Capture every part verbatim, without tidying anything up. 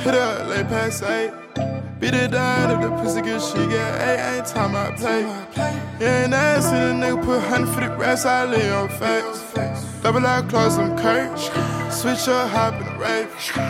Hit up, late past eight. Beat it down if the pussy good shit get eight. Ain't time I play. You ain't nasty, the nigga put hundred fifty racks, I lay your face. Double out close, I'm Kurt. Switch up, hop in the rave.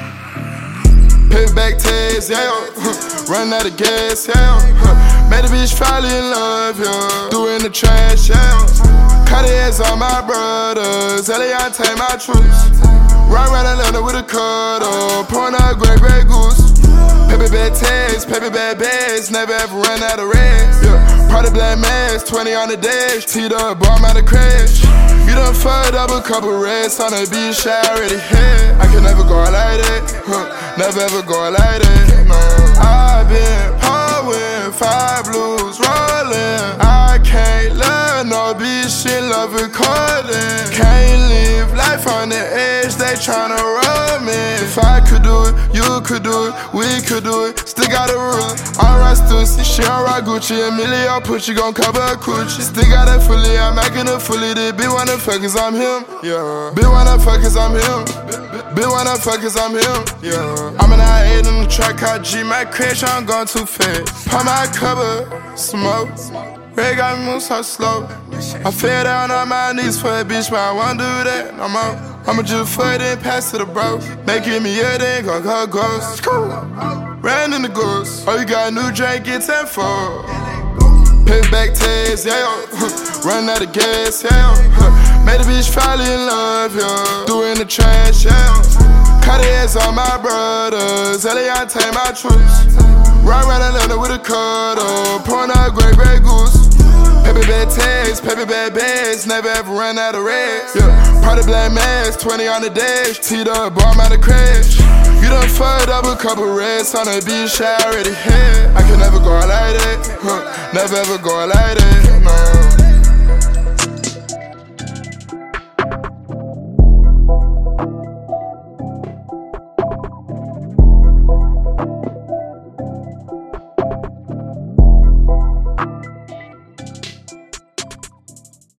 Payback tags, yeah. Run out of gas, yeah. Made a bitch fall in love, yeah. Doing the trash, yeah. Cut ass on my brothers. Eliante, my troops. Ride around Atlanta with a cutter. Pouring out Grey Grey Goose. Paper bag tags, paper bag bags. Never ever run out of rest, yeah. Party black mask, twenty on the dash. Teed up, bomb out of crash. You done fucked up a couple reds on the beach, I already had. I can never go out like that, huh. Never ever go out like that, no. I've been pouring, five blues rolling. I can't love no bitch, she love recording. Can't live life on the edge, they tryna roll me. If I could do it, you could do it, we could do it. Still got a rule, I rock Stussy, she on rock Gucci. Emilio put you gon' cover a coochie. Still got it fully, I'm making it fully. This bitch wanna fuck cause I'm him, yeah. Bitch wanna fuck cause I'm him. Bitch wanna fuck cause I'm him, yeah. I'm an I eight in the track, I G my crash, I'm going too fast. Pop my cover, smoke. Ray got me move so slow. I fell down on my knees for a bitch, but I won't do that no more. I'ma just fuck it and pass to the bro. Making me a then gon' go ghost. Ran in the ghost. Oh, you got a new drink, get ten for. Payback tags, yeah. Run out of gas, yeah. Made a bitch fall in love, yeah. Doing the trash, yeah. Cut ass on my brothers. Eliante, my troops. Ride around Atlanta with a cutter. Pouring out Grey Grey Goose. Paper bag tags, paper bag bags. Never ever run out of reds, yeah. Party black mask, twenty on the dash. Teed up, bomb out of crash. You done fucked up a couple reds on the beach, I already had. I can never go out like that, huh. Never ever go out like that.